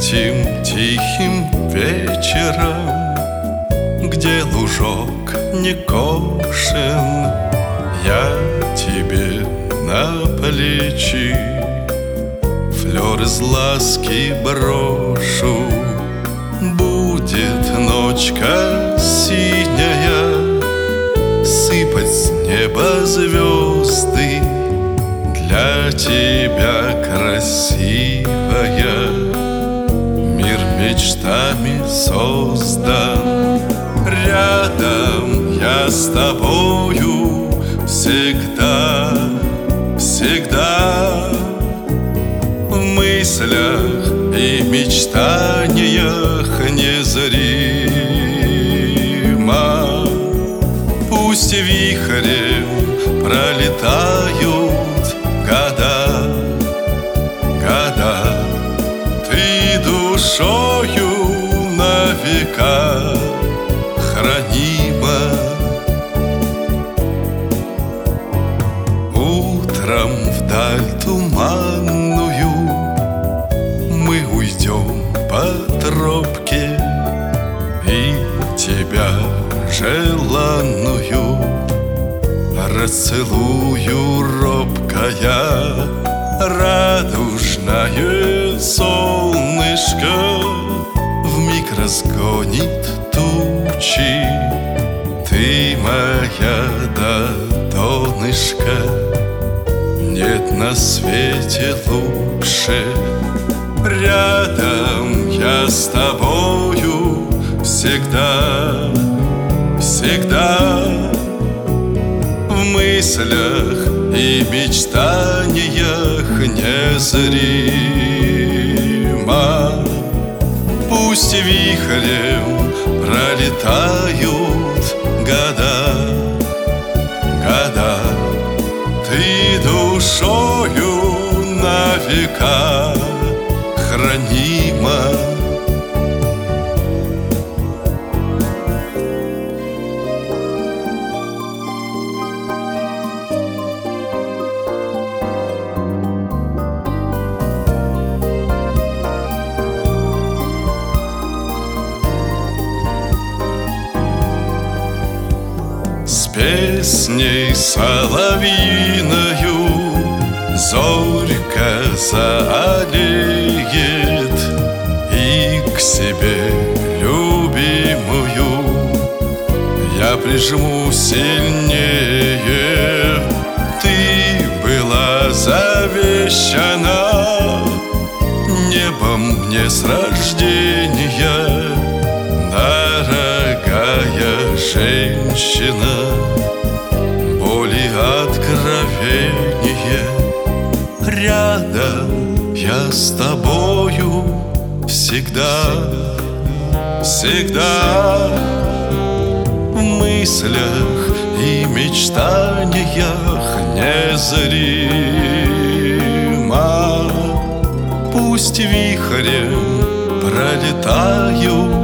Этим тихим вечером, где лужок не кошен, я тебе на плечи флёр из ласки брошу. Будет ночка синяя, сыпать с неба звезды, для тебя красивая. Мир мечтами создан, рядом я с тобою всегда, всегда. В мыслях и мечтаниях незримо. Пусть вихрем пролетают года, года. Ты душою на века хранима. Утром вдаль туманную мы уйдем по тропке, и тебя желанную расцелую робкая. Радужное солнышко вмиг разгонит тучи. Ты моя до донышка, нет на свете лучше. Рядом я с тобою всегда, всегда. В мыслях и мечтаниях незримо. Пусть вихрем пролетают года, года. Ты душою на века хранима. С песней соловьиною зорька заолеет, и к себе любимую я прижму сильнее. Ты была завещана небом мне с рождения, дорогая женщина, боли откровение. Рядом я с тобою всегда, всегда. В мыслях и мечтаниях незримо. Пусть вихрем пролетают